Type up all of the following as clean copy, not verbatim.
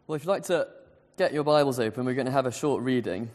Well, if you'd like to get your Bibles open, we're going to have a short reading.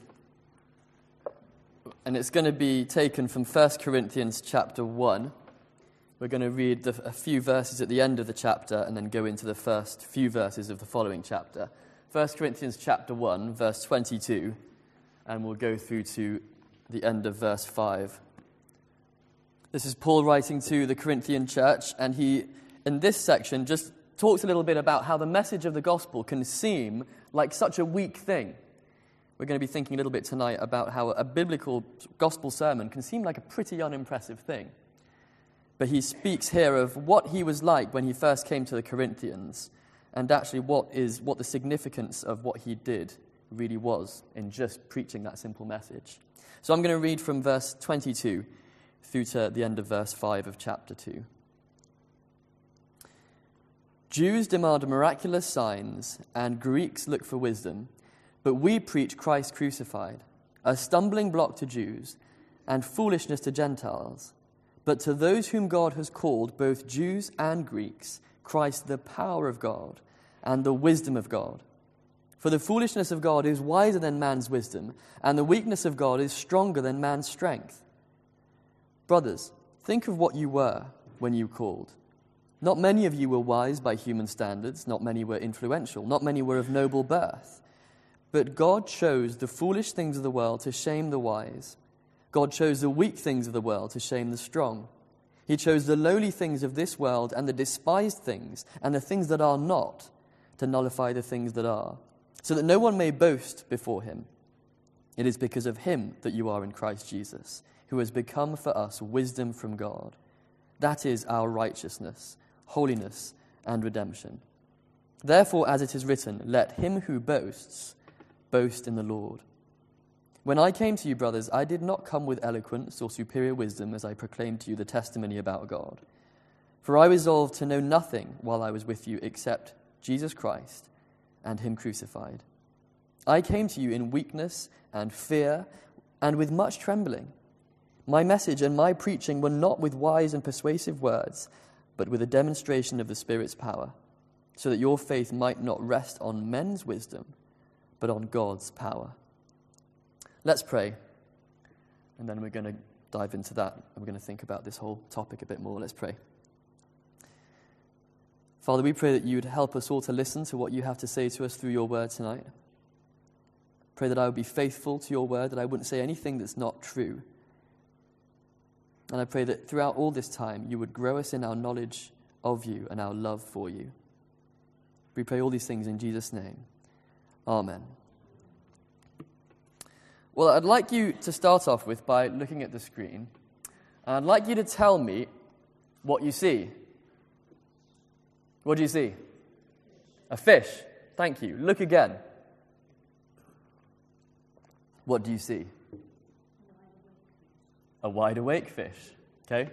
And it's going to be taken from 1 Corinthians chapter 1. We're going to read a few verses at the end of the chapter and then go into the first few verses of the following chapter. 1 Corinthians chapter 1, verse 22, and we'll go through to the end of verse 5. This is Paul writing to the Corinthian church, and he, in this section, just talks a little bit about how the message of the gospel can seem like such a weak thing. We're going to be thinking a little bit tonight about how a biblical gospel sermon can seem like a pretty unimpressive thing. But he speaks here of what he was like when he first came to the Corinthians, and actually what the significance of what he did really was in just preaching that simple message. So I'm going to read from verse 22 through to the end of verse 5 of chapter 2. Jews demand miraculous signs, and Greeks look for wisdom, but we preach Christ crucified, a stumbling block to Jews and foolishness to Gentiles. But to those whom God has called, both Jews and Greeks, Christ the power of God and the wisdom of God. For the foolishness of God is wiser than man's wisdom, and the weakness of God is stronger than man's strength. Brothers, think of what you were when you called. Not many of you were wise by human standards, not many were influential, not many were of noble birth. But God chose the foolish things of the world to shame the wise. God chose the weak things of the world to shame the strong. He chose the lowly things of this world and the despised things and the things that are not to nullify the things that are, so that no one may boast before him. It is because of him that you are in Christ Jesus, who has become for us wisdom from God. That is our righteousness, holiness, and redemption. Therefore, as it is written, let him who boasts boast in the Lord. When I came to you, brothers, I did not come with eloquence or superior wisdom as I proclaimed to you the testimony about God. For I resolved to know nothing while I was with you except Jesus Christ and him crucified. I came to you in weakness and fear and with much trembling. My message and my preaching were not with wise and persuasive words, but with a demonstration of the Spirit's power, so that your faith might not rest on men's wisdom, but on God's power. Let's pray, and then we're going to dive into that, and we're going to think about this whole topic a bit more. Let's pray. Father, we pray that you would help us all to listen to what you have to say to us through your word tonight. Pray that I would be faithful to your word, that I wouldn't say anything that's not true. And I pray that throughout all this time, you would grow us in our knowledge of you and our love for you. We pray all these things in Jesus' name. Amen. Well, I'd like you to start off with by looking at the screen. And I'd like you to tell me what you see. What do you see? A fish. Thank you. Look again. What do you see? A wide-awake fish. Okay?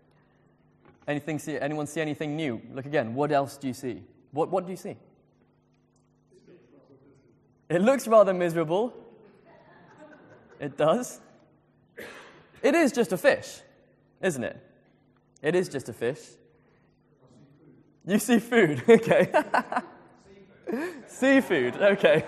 Anyone see anything new? Look again. What else do you see? What do you see? It looks rather miserable. It does. It is just a fish, isn't it? It is just a fish. You see food. Okay. Seafood. Okay.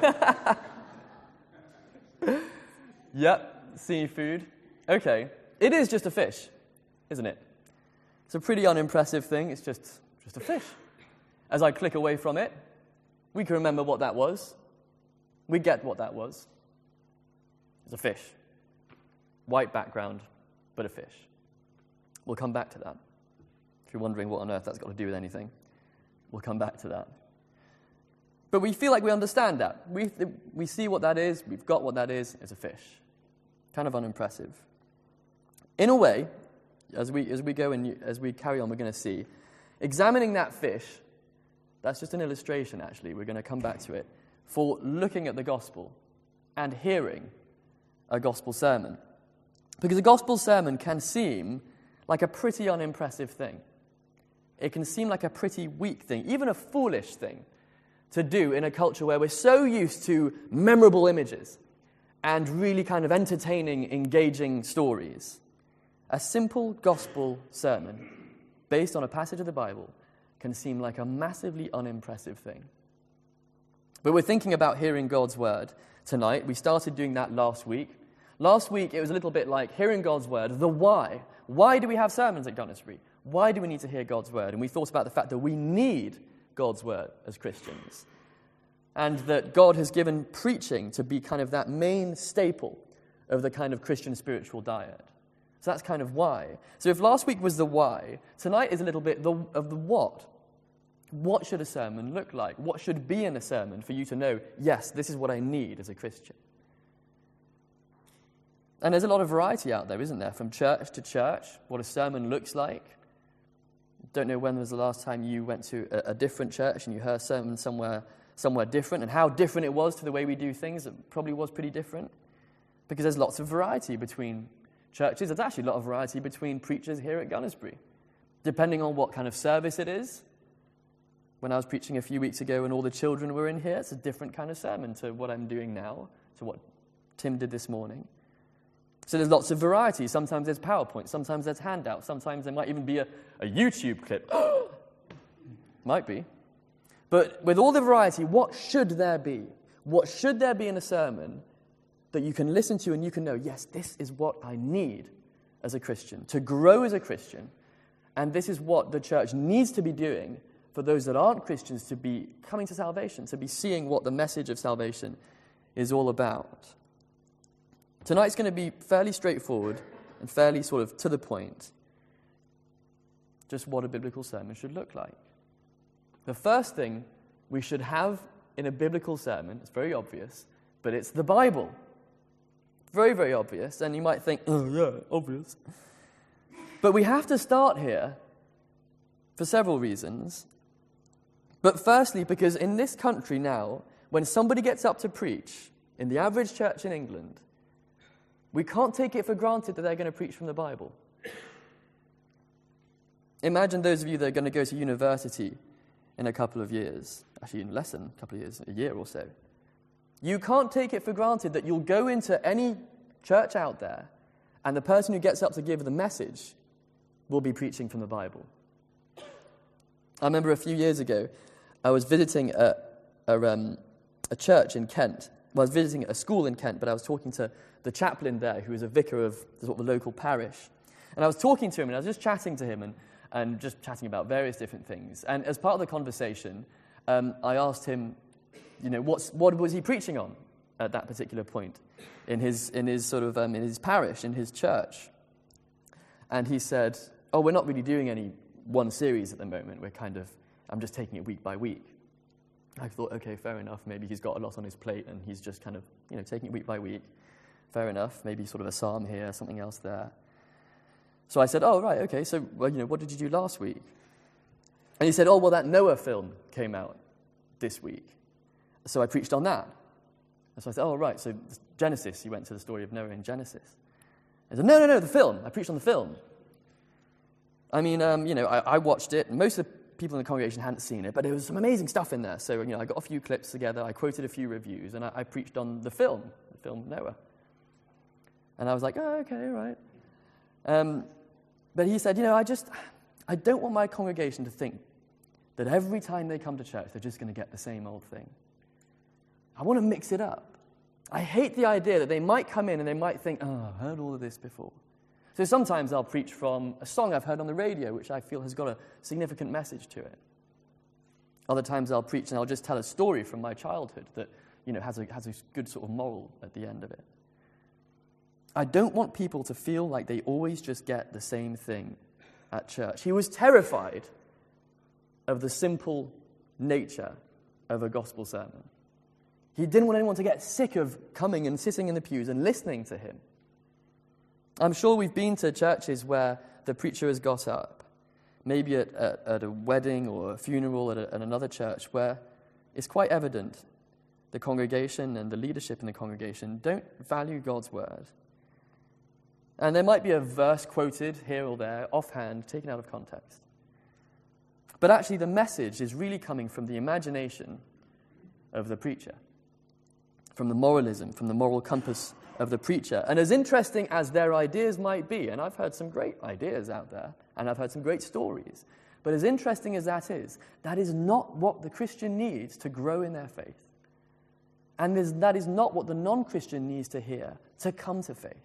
Yep. Seafood. Okay. It is just a fish, isn't it? It's a pretty unimpressive thing. It's just a fish. As I click away from it, we can remember what that was. We get what that was. It's a fish. White background, but a fish. We'll come back to that. If you're wondering what on earth that's got to do with anything, we'll come back to that. But we feel like we understand that. We see what that is. We've got what that is. It's a fish. Kind of unimpressive. In a way, as we carry on, we're going to see, examining that fish, that's just an illustration, actually. We're going to come back to it, for looking at the gospel and hearing a gospel sermon. Because a gospel sermon can seem like a pretty unimpressive thing. It can seem like a pretty weak thing, even a foolish thing to do in a culture where we're so used to memorable images and really kind of entertaining, engaging stories. A simple gospel sermon based on a passage of the Bible can seem like a massively unimpressive thing. But we're thinking about hearing God's word tonight. We started doing that last week. Last week, it was a little bit like hearing God's word, the why. Why do we have sermons at Gunnersbury? Why do we need to hear God's word? And we thought about the fact that we need God's word as Christians. And that God has given preaching to be kind of that main staple of the kind of Christian spiritual diet. So that's kind of why. So if last week was the why, tonight is a little bit of the what. What should a sermon look like? What should be in a sermon for you to know, yes, this is what I need as a Christian? And there's a lot of variety out there, isn't there? From church to church, what a sermon looks like. Don't know when was the last time you went to a different church and you heard a sermon somewhere different, and how different it was to the way we do things. It probably was pretty different. Because there's lots of variety between churches. There's actually a lot of variety between preachers here at Gunnersbury, depending on what kind of service it is. When I was preaching a few weeks ago and all the children were in here, it's a different kind of sermon to what I'm doing now, to what Tim did this morning. So there's lots of variety. Sometimes there's PowerPoint, sometimes there's handouts, sometimes there might even be a YouTube clip. Might be. But with all the variety, what should there be? What should there be in a sermon that you can listen to and you can know, yes, this is what I need as a Christian, to grow as a Christian, and this is what the church needs to be doing for those that aren't Christians to be coming to salvation, to be seeing what the message of salvation is all about. Tonight's going to be fairly straightforward and fairly sort of to the point, just what a biblical sermon should look like. The first thing we should have in a biblical sermon, it's very obvious, but it's the Bible. Very, very obvious, and you might think, oh yeah, obvious. But we have to start here for several reasons. But firstly, because in this country now, when somebody gets up to preach, in the average church in England, we can't take it for granted that they're going to preach from the Bible. Imagine those of you that are going to go to university in a couple of years, actually in less than a couple of years, a year or so. You can't take it for granted that you'll go into any church out there and the person who gets up to give the message will be preaching from the Bible. I remember a few years ago, I was visiting a church in Kent. Well, I was visiting a school in Kent, but I was talking to the chaplain there, who was a vicar of the local parish. And I was talking to him, and I was just chatting to him and just chatting about various different things. And as part of the conversation, I asked him, what was he preaching on at that particular point in his parish, in his church? And he said, "Oh, we're not really doing any one series at the moment. I'm just taking it week by week." I thought, okay, fair enough. Maybe he's got a lot on his plate and he's just kind of, taking it week by week. Fair enough. Maybe sort of a psalm here, something else there. So I said, "Oh, right, okay. So, what did you do last week?" And he said, "Oh, well, that Noah film came out this week. So I preached on that." And so I said, "Oh, right, so Genesis, you went to the story of Noah in Genesis." I said, No, the film. I preached on the film. I mean, I watched it. Most of the people in the congregation hadn't seen it, but there was some amazing stuff in there. So, I got a few clips together, I quoted a few reviews, and I preached on the film Noah. And I was like, "Oh, okay, right." But he said, I don't want my congregation to think that every time they come to church, they're just going to get the same old thing. I want to mix it up. I hate the idea that they might come in and they might think, "Oh, I've heard all of this before." So sometimes I'll preach from a song I've heard on the radio, which I feel has got a significant message to it. Other times I'll preach and I'll just tell a story from my childhood that, has a good sort of moral at the end of it. I don't want people to feel like they always just get the same thing at church. He was terrified of the simple nature of a gospel sermon. He didn't want anyone to get sick of coming and sitting in the pews and listening to him. I'm sure we've been to churches where the preacher has got up, maybe at a wedding or a funeral at another church, where it's quite evident the congregation and the leadership in the congregation don't value God's word. And there might be a verse quoted here or there, offhand, taken out of context. But actually the message is really coming from the imagination of the preacher, from the moralism, from the moral compass of the preacher. And as interesting as their ideas might be, and I've heard some great ideas out there, and I've heard some great stories, but as interesting as that is not what the Christian needs to grow in their faith. And that is not what the non-Christian needs to hear to come to faith.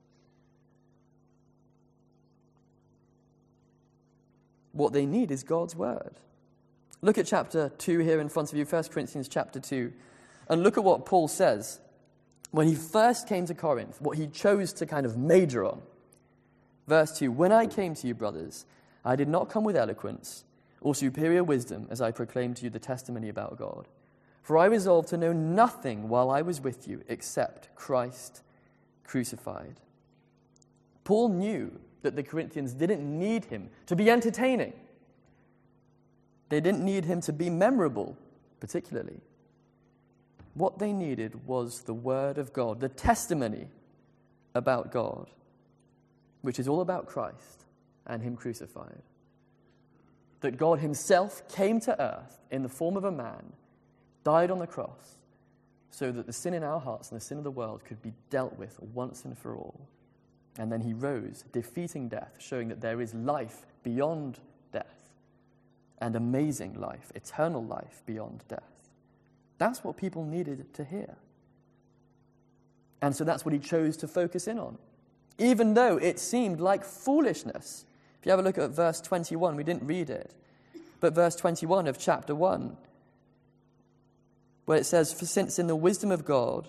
What they need is God's word. Look at chapter 2 here in front of you, 1 Corinthians chapter 2, and look at what Paul says when he first came to Corinth, what he chose to kind of major on. Verse 2, "When I came to you, brothers, I did not come with eloquence or superior wisdom as I proclaimed to you the testimony about God. For I resolved to know nothing while I was with you except Christ crucified." Paul knew that the Corinthians didn't need him to be entertaining. They didn't need him to be memorable, particularly. What they needed was the word of God, the testimony about God, which is all about Christ and him crucified. That God himself came to earth in the form of a man, died on the cross, so that the sin in our hearts and the sin of the world could be dealt with once and for all. And then he rose, defeating death, showing that there is life beyond death, and amazing life, eternal life beyond death. That's what people needed to hear. And so that's what he chose to focus in on, even though it seemed like foolishness. If you have a look at verse 21, we didn't read it, but verse 21 of chapter 1, where it says, For since in the wisdom of God,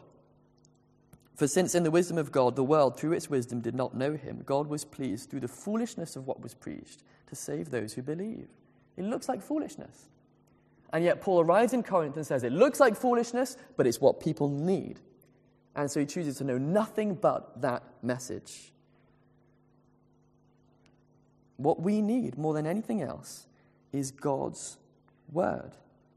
the world through its wisdom did not know him, God was pleased through the foolishness of what was preached to save those who believe. It looks like foolishness. And yet Paul arrives in Corinth and says, it looks like foolishness, but it's what people need. And so he chooses to know nothing but that message. What we need more than anything else is God's word.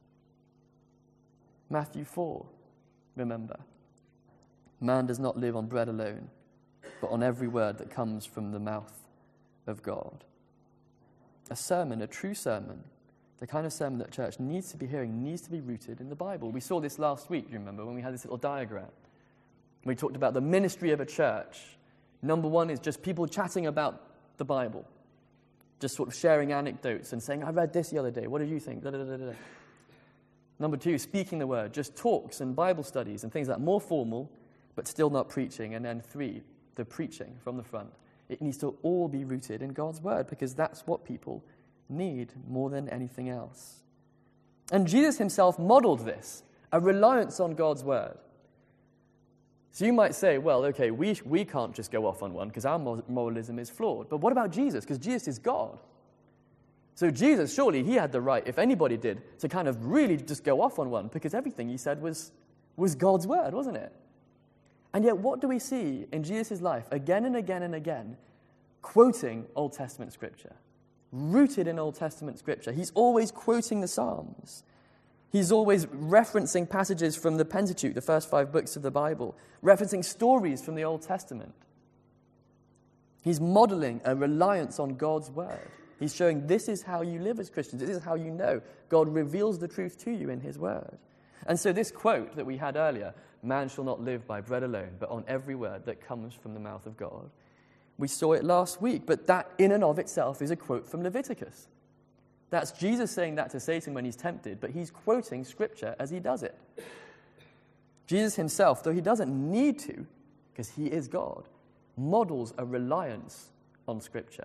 Matthew 4, remember. Man does not live on bread alone, but on every word that comes from the mouth of God. A sermon, a true sermon, the kind of sermon that church needs to be hearing, needs to be rooted in the Bible. We saw this last week, you remember, when we had this little diagram. We talked about the ministry of a church. Number one is just people chatting about the Bible, just sort of sharing anecdotes and saying, I read this the other day, what did you think? Da, da, da, da, da. Number two, speaking the word, just talks and Bible studies and things like that, more formal, but still not preaching. And then three, the preaching from the front. It needs to all be rooted in God's word, because that's what people need more than anything else. And Jesus himself modeled this, a reliance on God's word. So you might say, well, okay, we can't just go off on one because our moralism is flawed. But what about Jesus? Because Jesus is God. So Jesus, surely he had the right, if anybody did, to kind of really just go off on one, because everything he said was God's word, wasn't it? And yet what do we see in Jesus' life again and again and again? Quoting Old Testament scripture. Rooted in Old Testament scripture. He's always quoting the Psalms. He's always referencing passages from the Pentateuch, the first 5 books of the Bible. Referencing stories from the Old Testament. He's modeling a reliance on God's word. He's showing this is how you live as Christians. This is how you know God reveals the truth to you in his word. And so this quote that we had earlier, man shall not live by bread alone, but on every word that comes from the mouth of God. We saw it last week, but that in and of itself is a quote from Leviticus. That's Jesus saying that to Satan when he's tempted, but he's quoting scripture as he does it. Jesus himself, though he doesn't need to, because he is God, models a reliance on scripture.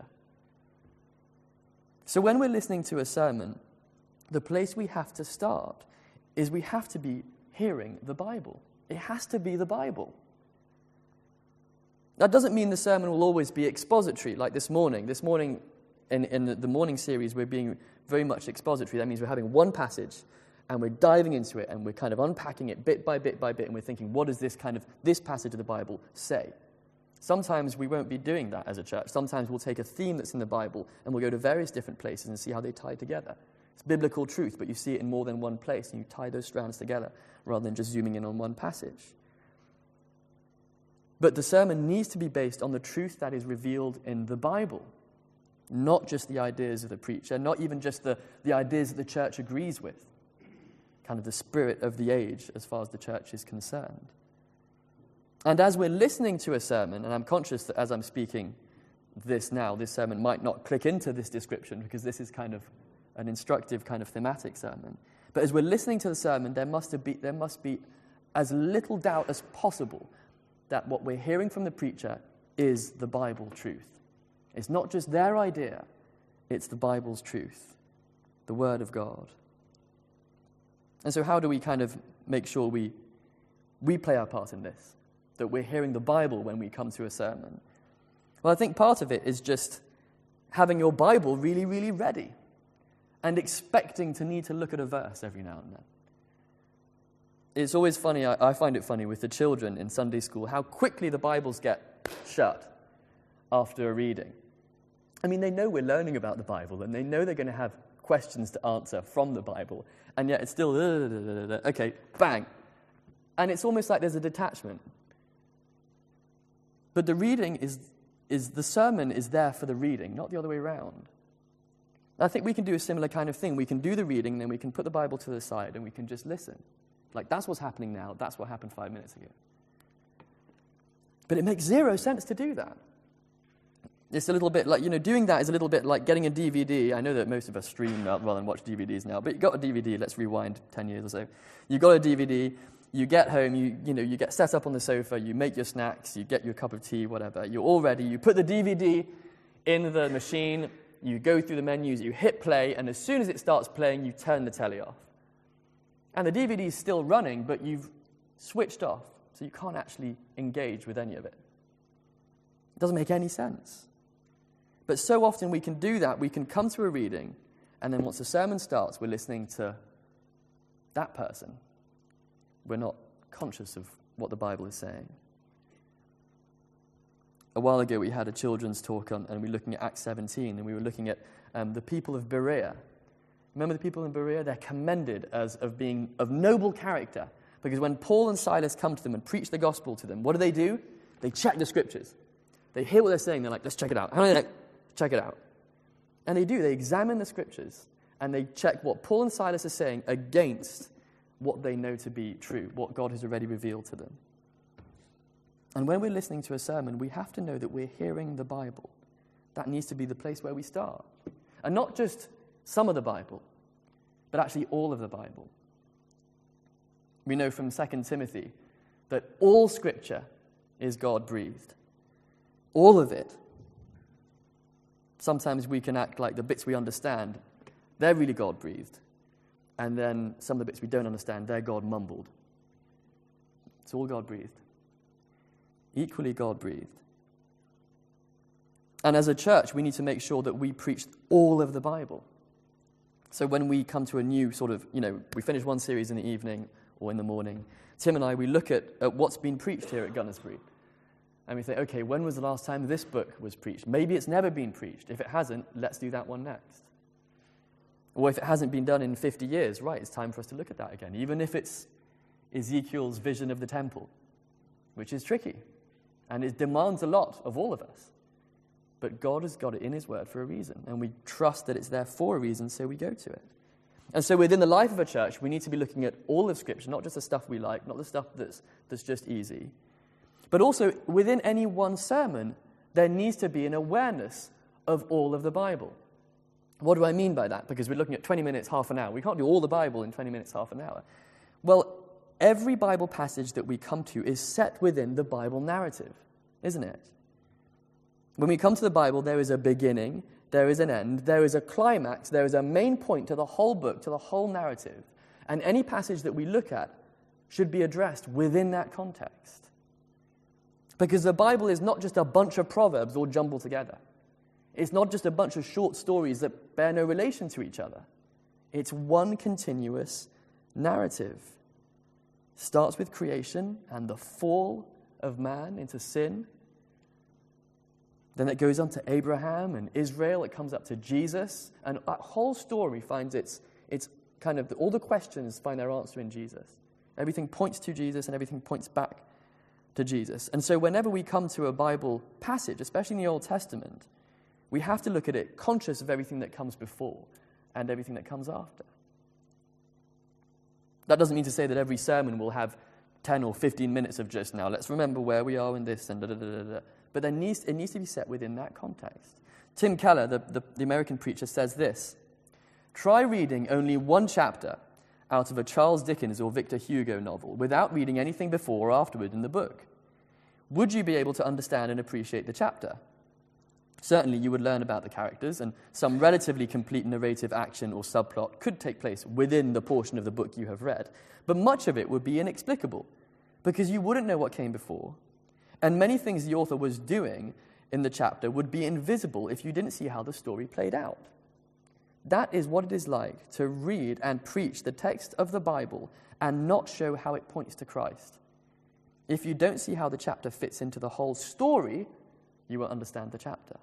So when we're listening to a sermon, the place we have to start is we have to be hearing the Bible. It has to be the Bible. That doesn't mean the sermon will always be expository, like this morning. This morning, in the morning series, we're being very much expository. That means we're having one passage, and we're diving into it, and we're kind of unpacking it bit by bit by bit, and we're thinking, what does this passage of the Bible say? Sometimes we won't be doing that as a church. Sometimes we'll take a theme that's in the Bible, and we'll go to various different places and see how they tie together. It's biblical truth, but you see it in more than one place, and you tie those strands together, rather than just zooming in on one passage. But the sermon needs to be based on the truth that is revealed in the Bible, not just the ideas of the preacher, not even just the ideas that the church agrees with, kind of the spirit of the age as far as the church is concerned. And as we're listening to a sermon, and I'm conscious that as I'm speaking this now, this sermon might not click into this description because this is kind of an instructive kind of thematic sermon. But as we're listening to the sermon, there must be as little doubt as possible that what we're hearing from the preacher is the Bible truth. It's not just their idea, it's the Bible's truth, the Word of God. And so how do we kind of make sure we play our part in this, that we're hearing the Bible when we come to a sermon? Well, I think part of it is just having your Bible really, really ready and expecting to need to look at a verse every now and then. It's always funny, I find it funny with the children in Sunday school, how quickly the Bibles get shut after a reading. I mean, they know we're learning about the Bible, and they know they're going to have questions to answer from the Bible, and yet it's still, okay, bang. And it's almost like there's a detachment. But the reading the sermon is there for the reading, not the other way around. I think we can do a similar kind of thing. We can do the reading, then we can put the Bible to the side, and we can just listen. Like, that's what's happening now. That's what happened 5 minutes ago. But it makes zero sense to do that. It's a little bit like, doing that is a little bit like getting a DVD. I know that most of us stream rather than watch DVDs now, but you got a DVD, let's rewind 10 years or so. You got a DVD, you get home, you get set up on the sofa, you make your snacks, you get your cup of tea, whatever. You're all ready. You put the DVD in the machine, you go through the menus, you hit play, and as soon as it starts playing, you turn the telly off. And the DVD is still running, but you've switched off, so you can't actually engage with any of it. It doesn't make any sense. But so often we can do that. We can come to a reading, and then once the sermon starts, we're listening to that person. We're not conscious of what the Bible is saying. A while ago, we had a children's talk and we were looking at Acts 17, and we were looking at the people of Berea. Remember the people in Berea? They're commended as of being of noble character, because when Paul and Silas come to them and preach the gospel to them, what do? They check the scriptures. They hear what they're saying. They're like, let's check it out. Check it out. And they do. They examine the scriptures, and they check what Paul and Silas are saying against what they know to be true, what God has already revealed to them. And when we're listening to a sermon, we have to know that we're hearing the Bible. That needs to be the place where we start. And not just some of the Bible, but actually all of the Bible. We know from 2 Timothy that all Scripture is God-breathed. All of it. Sometimes we can act like the bits we understand, they're really God-breathed. And then some of the bits we don't understand, they're God-mumbled. It's all God-breathed. Equally God-breathed. And as a church, we need to make sure that we preach all of the Bible. So when we come to a new sort of, we finish one series in the evening or in the morning, Tim and I, we look at what's been preached here at Gunnersbury. And we think, okay, when was the last time this book was preached? Maybe it's never been preached. If it hasn't, let's do that one next. Or if it hasn't been done in 50 years, right, it's time for us to look at that again, even if it's Ezekiel's vision of the temple, which is tricky, and it demands a lot of all of us. But God has got it in his word for a reason, and we trust that it's there for a reason, so we go to it. And so within the life of a church, we need to be looking at all of Scripture, not just the stuff we like, not the stuff that's just easy. But also, within any one sermon, there needs to be an awareness of all of the Bible. What do I mean by that? Because we're looking at 20 minutes, half an hour. We can't do all the Bible in 20 minutes, half an hour. Well, every Bible passage that we come to is set within the Bible narrative, isn't it? When we come to the Bible, there is a beginning, there is an end, there is a climax, there is a main point to the whole book, to the whole narrative. And any passage that we look at should be addressed within that context. Because the Bible is not just a bunch of proverbs all jumbled together. It's not just a bunch of short stories that bear no relation to each other. It's one continuous narrative. It starts with creation and the fall of man into sin. Then it goes on to Abraham and Israel. It comes up to Jesus. And that whole story finds its kind of, all the questions find their answer in Jesus. Everything points to Jesus and everything points back to Jesus. And so whenever we come to a Bible passage, especially in the Old Testament, we have to look at it conscious of everything that comes before and everything that comes after. That doesn't mean to say that every sermon will have 10 or 15 minutes of just, now let's remember where we are in this and da-da-da-da-da. But it needs to be set within that context. Tim Keller, the American preacher, says this: try reading only one chapter out of a Charles Dickens or Victor Hugo novel without reading anything before or afterward in the book? Would you be able to understand and appreciate the chapter? Certainly you would learn about the characters, and some relatively complete narrative action or subplot could take place within the portion of the book you have read, but much of it would be inexplicable, because you wouldn't know what came before, and many things the author was doing in the chapter would be invisible if you didn't see how the story played out. That is what it is like to read and preach the text of the Bible and not show how it points to Christ. If you don't see how the chapter fits into the whole story, you won't understand the chapter.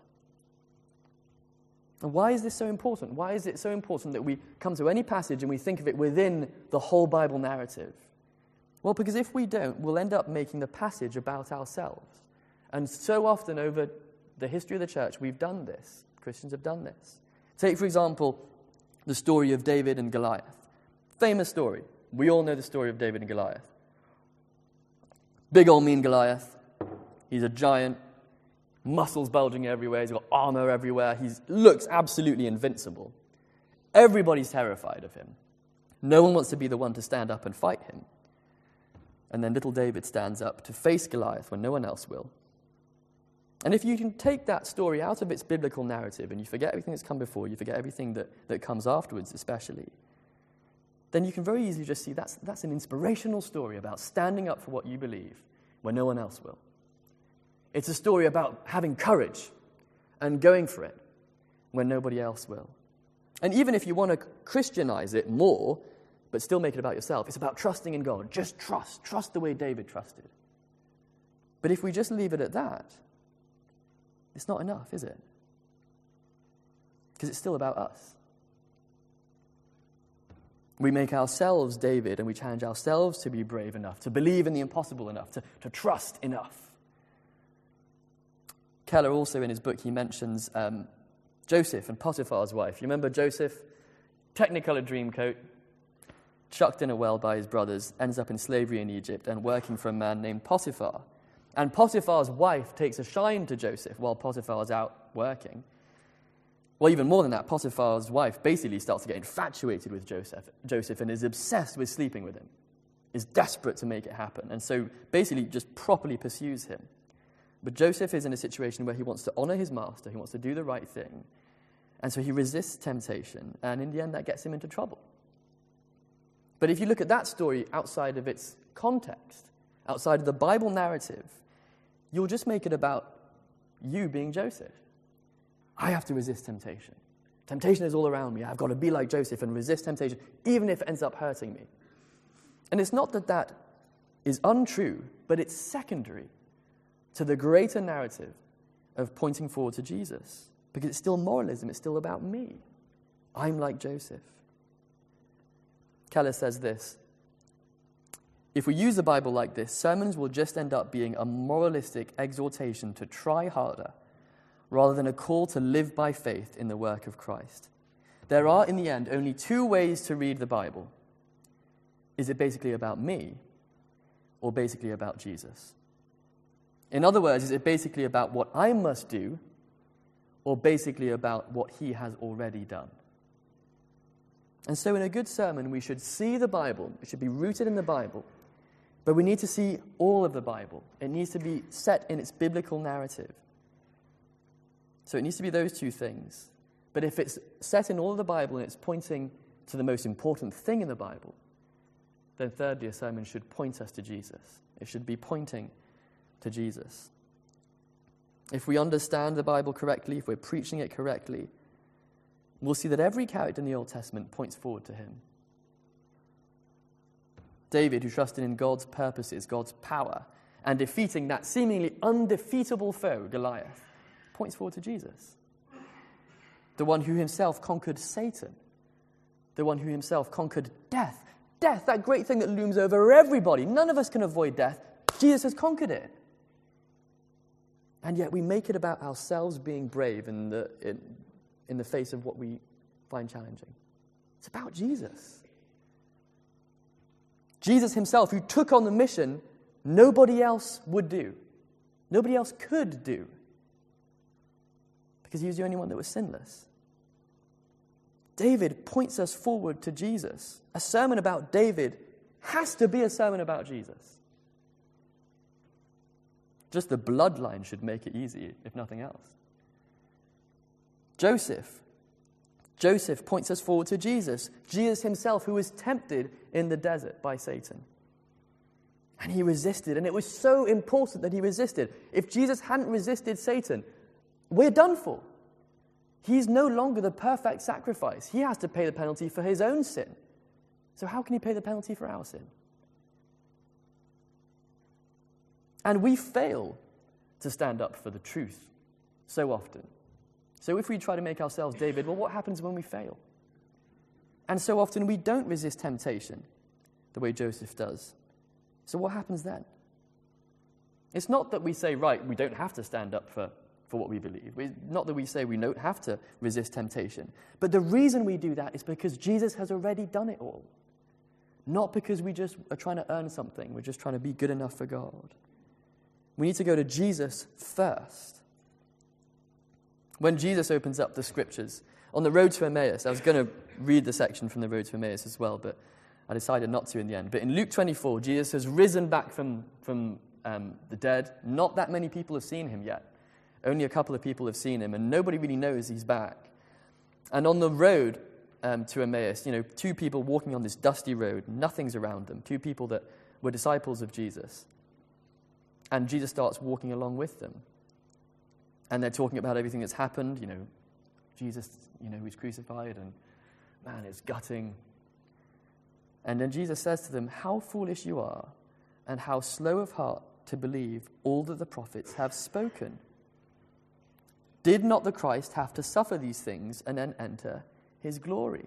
And why is this so important? Why is it so important that we come to any passage and we think of it within the whole Bible narrative? Well, because if we don't, we'll end up making the passage about ourselves. And so often over the history of the church, we've done this. Christians have done this. Take, for example, the story of David and Goliath. Famous story. We all know the story of David and Goliath. Big old mean Goliath. He's a giant, muscles bulging everywhere. He's got armor everywhere. He looks absolutely invincible. Everybody's terrified of him. No one wants to be the one to stand up and fight him. And then little David stands up to face Goliath when no one else will. And if you can take that story out of its biblical narrative and you forget everything that's come before, you forget everything that comes afterwards especially, then you can very easily just see that's an inspirational story about standing up for what you believe when no one else will. It's a story about having courage and going for it when nobody else will. And even if you want to Christianize it more, but still make it about yourself, it's about trusting in God. Just trust. Trust the way David trusted. But if we just leave it at that, it's not enough, is it? Because it's still about us. We make ourselves David, and we challenge ourselves to be brave enough, to believe in the impossible enough, to trust enough. Keller also in his book, he mentions Joseph and Potiphar's wife. You remember Joseph? Technicolor dream coat, chucked in a well by his brothers, ends up in slavery in Egypt and working for a man named Potiphar. And Potiphar's wife takes a shine to Joseph while Potiphar's out working. Well, even more than that, Potiphar's wife basically starts to get infatuated with Joseph and is obsessed with sleeping with him, is desperate to make it happen, and so basically just properly pursues him. But Joseph is in a situation where he wants to honor his master, he wants to do the right thing, and so he resists temptation, and in the end that gets him into trouble. But if you look at that story outside of its context, outside of the Bible narrative, you'll just make it about you being Joseph. I have to resist temptation. Temptation is all around me. I've got to be like Joseph and resist temptation, even if it ends up hurting me. And it's not that that is untrue, but it's secondary to the greater narrative of pointing forward to Jesus, because it's still moralism. It's still about me. I'm like Joseph. Keller says this: if we use the Bible like this, sermons will just end up being a moralistic exhortation to try harder, rather than a call to live by faith in the work of Christ. There are, in the end, only two ways to read the Bible. Is it basically about me, or basically about Jesus? In other words, is it basically about what I must do, or basically about what he has already done? And so in a good sermon, we should see the Bible. It should be rooted in the Bible. But we need to see all of the Bible. It needs to be set in its biblical narrative. So it needs to be those two things. But if it's set in all of the Bible and it's pointing to the most important thing in the Bible, then thirdly, a sermon should point us to Jesus. It should be pointing to Jesus. If we understand the Bible correctly, if we're preaching it correctly, we'll see that every character in the Old Testament points forward to him. David, who trusted in God's purposes, God's power, and defeating that seemingly undefeatable foe, Goliath, points forward to Jesus. The one who himself conquered Satan. The one who himself conquered death. Death, that great thing that looms over everybody. None of us can avoid death. Jesus has conquered it. And yet we make it about ourselves being brave in the face of what we find challenging. It's about Jesus. Jesus himself, who took on the mission nobody else would do. Nobody else could do. Because he was the only one that was sinless. David points us forward to Jesus. A sermon about David has to be a sermon about Jesus. Just the bloodline should make it easy, if nothing else. Joseph points us forward to Jesus. Jesus himself, who was tempted in the desert by Satan. And he resisted, and it was so important that he resisted. If Jesus hadn't resisted Satan, we're done for. He's no longer the perfect sacrifice. He has to pay the penalty for his own sin. So how can he pay the penalty for our sin? And we fail to stand up for the truth so often. So if we try to make ourselves David, well, what happens when we fail? And so often we don't resist temptation the way Joseph does. So what happens then? It's not that we say, right, we don't have to stand up for what we believe. Not that we say we don't have to resist temptation. But the reason we do that is because Jesus has already done it all. Not because we just are trying to earn something. We're just trying to be good enough for God. We need to go to Jesus first. When Jesus opens up the scriptures, on the road to Emmaus, I was going to read the section from the road to Emmaus as well, but I decided not to in the end. But in Luke 24, Jesus has risen back from the dead. Not that many people have seen him yet. Only a couple of people have seen him, and nobody really knows he's back. And on the road to Emmaus, two people walking on this dusty road, nothing's around them, two people that were disciples of Jesus. And Jesus starts walking along with them. And they're talking about everything that's happened, Jesus, who's crucified, and man, it's gutting. And then Jesus says to them, how foolish you are, and how slow of heart to believe all that the prophets have spoken. Did not the Christ have to suffer these things and then enter his glory?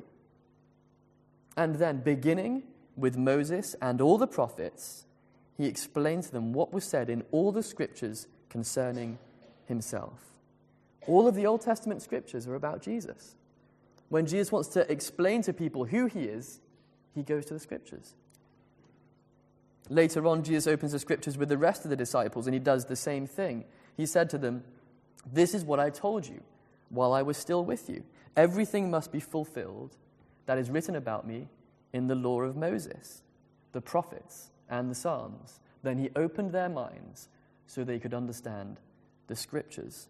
And then, beginning with Moses and all the prophets, he explained to them what was said in all the scriptures concerning himself. All of the Old Testament scriptures are about Jesus. When Jesus wants to explain to people who he is, he goes to the scriptures. Later on, Jesus opens the scriptures with the rest of the disciples, and he does the same thing. He said to them, this is what I told you while I was still with you. Everything must be fulfilled that is written about me in the law of Moses, the prophets, and the Psalms. Then he opened their minds so they could understand the scriptures.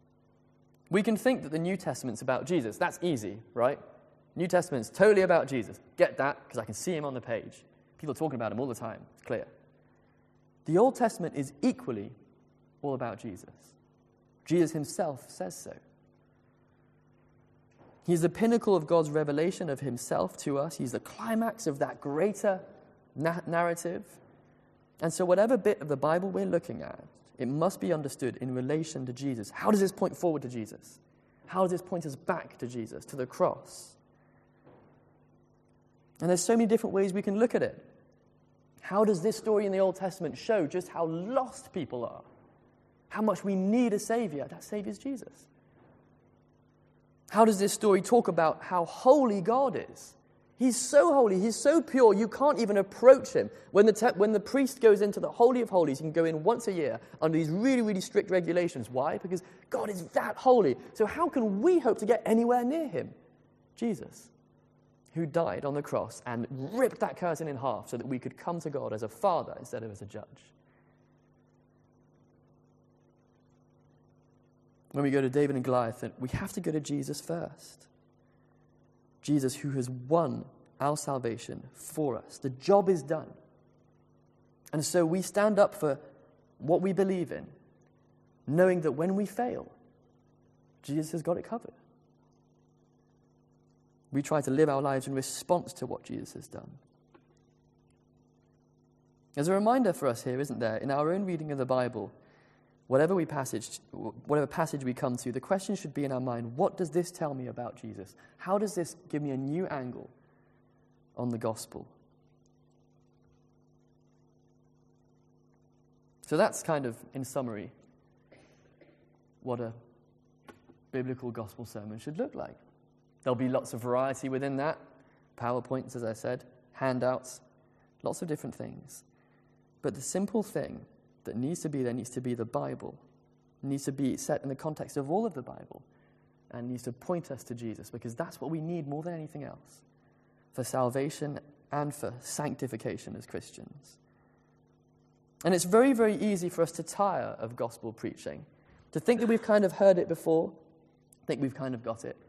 We can think that the New Testament's about Jesus. That's easy, right? New Testament's totally about Jesus. Get that, because I can see him on the page. People are talking about him all the time. It's clear. The Old Testament is equally all about Jesus. Jesus himself says so. He's the pinnacle of God's revelation of himself to us. He's the climax of that greater narrative. And so whatever bit of the Bible we're looking at, it must be understood in relation to Jesus. How does this point forward to Jesus? How does this point us back to Jesus, to the cross? And there's so many different ways we can look at it. How does this story in the Old Testament show just how lost people are? How much we need a Savior? That Savior's Jesus. How does this story talk about how holy God is? He's so holy, he's so pure, you can't even approach him. When the priest goes into the Holy of Holies, he can go in once a year under these really, really strict regulations. Why? Because God is that holy. So how can we hope to get anywhere near him? Jesus, who died on the cross and ripped that curtain in half so that we could come to God as a father instead of as a judge. When we go to David and Goliath, we have to go to Jesus first. Jesus, who has won our salvation for us. The job is done. And so we stand up for what we believe in, knowing that when we fail, Jesus has got it covered. We try to live our lives in response to what Jesus has done. There's a reminder for us here, isn't there? In our own reading of the Bible, whatever passage we come to, the question should be in our mind, what does this tell me about Jesus? How does this give me a new angle on the gospel? So that's kind of, in summary, what a biblical gospel sermon should look like. There'll be lots of variety within that. PowerPoints, as I said, handouts, lots of different things. But the simple thing that needs to be there needs to be the Bible. It needs to be set in the context of all of the Bible. and needs to point us to Jesus, because that's what we need more than anything else for salvation and for sanctification as Christians. And it's very, very easy for us to tire of gospel preaching, to think that we've kind of heard it before, think we've kind of got it.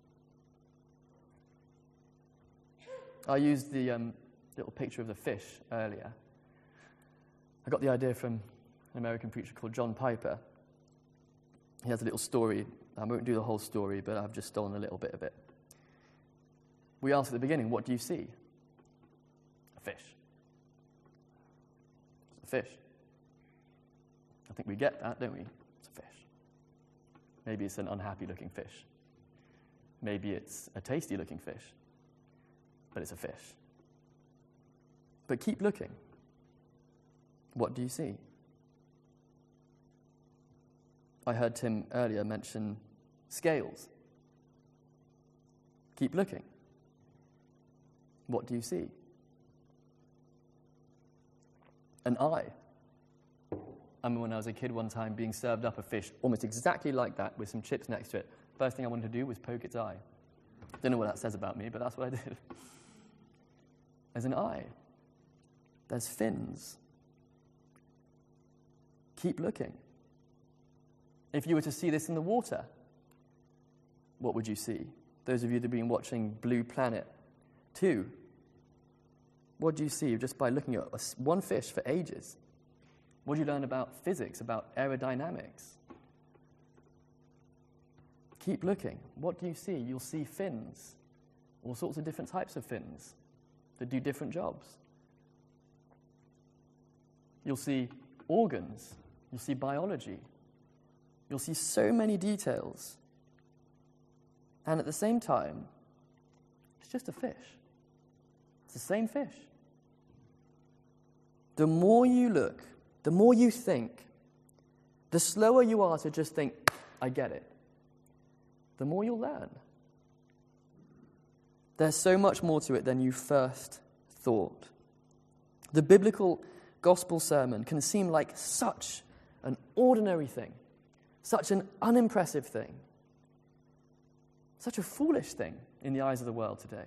I used the little picture of the fish earlier. I got the idea from an American preacher called John Piper. He has a little story. I won't do the whole story, but I've just stolen a little bit of it. We asked at the beginning, what do you see? A fish. It's a fish. I think we get that, don't we? It's a fish. Maybe it's an unhappy-looking fish. Maybe it's a tasty-looking fish. But it's a fish. But keep looking. What do you see? I heard Tim earlier mention scales. Keep looking. What do you see? An eye. I remember when I was a kid one time being served up a fish almost exactly like that with some chips next to it. First thing I wanted to do was poke its eye. Don't know what that says about me, but that's what I did. There's an eye. There's fins. Keep looking. If you were to see this in the water, what would you see? Those of you that have been watching Blue Planet 2, what do you see just by looking at one fish for ages? What do you learn about physics, about aerodynamics? Keep looking. What do you see? You'll see fins, all sorts of different types of fins that do different jobs. You'll see organs. You'll see biology. You'll see so many details. And at the same time, it's just a fish. It's the same fish. The more you look, the more you think, the slower you are to just think, I get it, the more you'll learn. There's so much more to it than you first thought. The biblical gospel sermon can seem like such an ordinary thing, such an unimpressive thing, such a foolish thing in the eyes of the world today.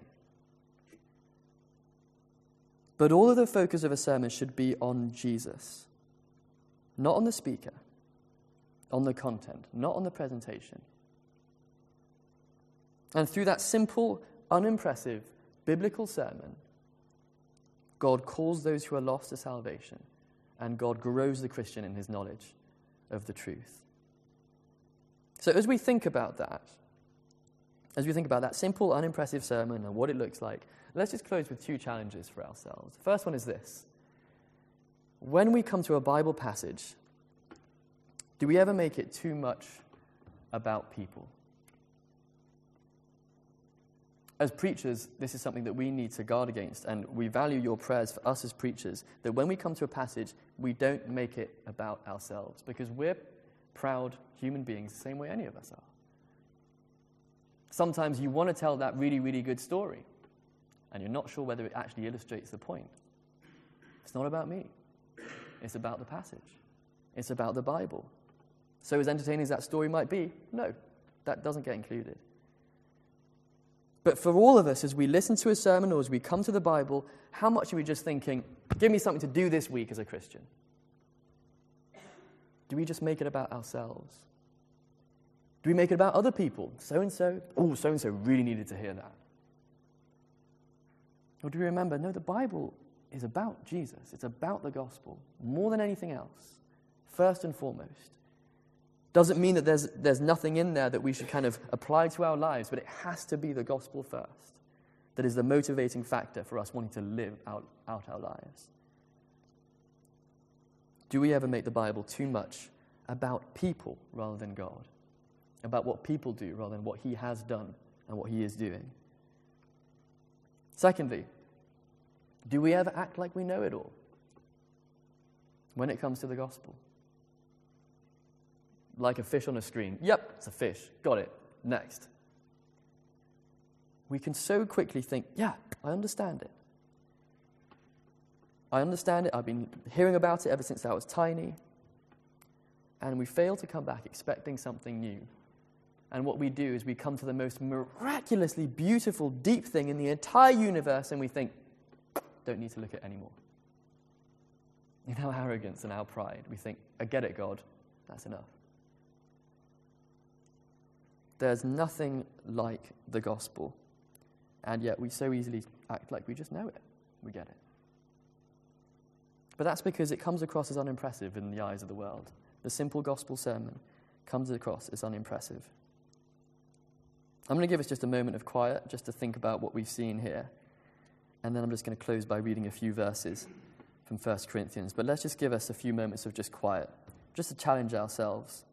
But all of the focus of a sermon should be on Jesus, not on the speaker, on the content, not on the presentation. And through that simple, unimpressive biblical sermon, God calls those who are lost to salvation, and God grows the Christian in his knowledge of the truth. So as we think about that simple, unimpressive sermon and what it looks like, let's just close with two challenges for ourselves. The first one is this. When we come to a Bible passage, do we ever make it too much about people? As preachers, this is something that we need to guard against, and we value your prayers for us as preachers, that when we come to a passage, we don't make it about ourselves, because we're proud human beings the same way any of us are. Sometimes you want to tell that really, really good story, and you're not sure whether it actually illustrates the point. It's not about me. It's about the passage. It's about the Bible. So as entertaining as that story might be, no, that doesn't get included. But for all of us, as we listen to a sermon or as we come to the Bible, how much are we just thinking, give me something to do this week as a Christian? Do we just make it about ourselves? Do we make it about other people? So-and-so really needed to hear that. Or do we remember, no, the Bible is about Jesus. It's about the gospel, more than anything else, first and foremost. Doesn't mean that there's nothing in there that we should kind of apply to our lives, but it has to be the gospel first that is the motivating factor for us wanting to live out our lives. Do we ever make the Bible too much about people rather than God? About what people do rather than what he has done and what he is doing? Secondly, do we ever act like we know it all when it comes to the gospel? Like a fish on a screen. Yep, it's a fish. Got it. Next. We can so quickly think, yeah, I understand it. I understand it. I've been hearing about it ever since I was tiny. And we fail to come back expecting something new And what we do is we come to the most miraculously beautiful, deep thing in the entire universe, and we think, don't need to look at it anymore. In our arrogance and our pride, we think, I get it, God, that's enough. There's nothing like the gospel, and yet we so easily act like we just know it. We get it. But that's because it comes across as unimpressive in the eyes of the world. The simple gospel sermon comes across as unimpressive. I'm going to give us just a moment of quiet, just to think about what we've seen here, and then I'm just going to close by reading a few verses from 1 Corinthians. But let's just give us a few moments of just quiet, just to challenge ourselves.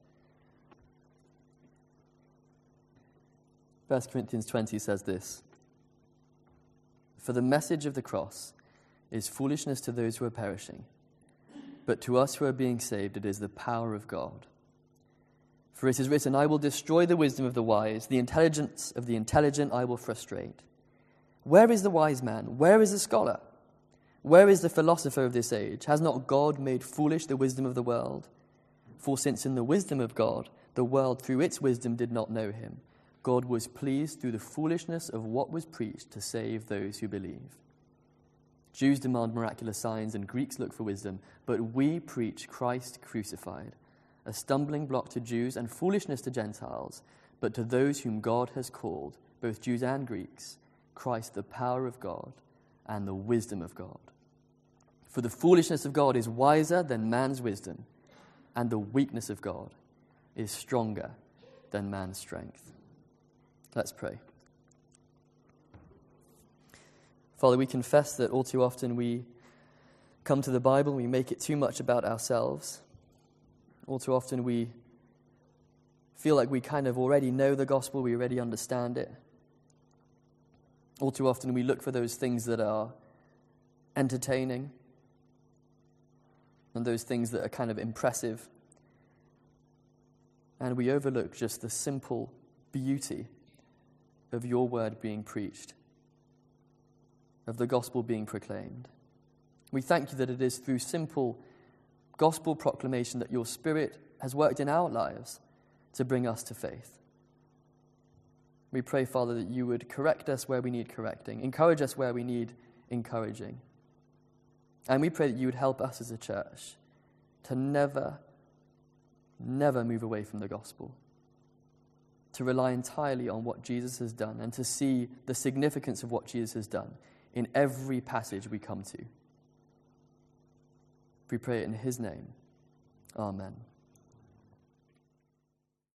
1 Corinthians 20 says this: "For the message of the cross is foolishness to those who are perishing, but to us who are being saved it is the power of God. For it is written, I will destroy the wisdom of the wise, the intelligence of the intelligent I will frustrate. Where is the wise man? Where is the scholar? Where is the philosopher of this age? Has not God made foolish the wisdom of the world? For since in the wisdom of God, the world through its wisdom did not know him, God was pleased through the foolishness of what was preached to save those who believe. Jews demand miraculous signs and Greeks look for wisdom, but we preach Christ crucified, a stumbling block to Jews and foolishness to Gentiles, but to those whom God has called, both Jews and Greeks, Christ the power of God and the wisdom of God. For the foolishness of God is wiser than man's wisdom, and the weakness of God is stronger than man's strength." Let's pray. Father, we confess that all too often we come to the Bible and we make it too much about ourselves. All too often we feel like we kind of already know the gospel, we already understand it. All too often we look for those things that are entertaining and those things that are kind of impressive. And we overlook just the simple beauty of your word being preached, of the gospel being proclaimed. We thank you that it is through simple gospel proclamation that your Spirit has worked in our lives to bring us to faith. We pray, Father, that you would correct us where we need correcting, encourage us where we need encouraging. And we pray that you would help us as a church to never move away from the gospel, to rely entirely on what Jesus has done and to see the significance of what Jesus has done in every passage we come to. We pray it in his name. Amen.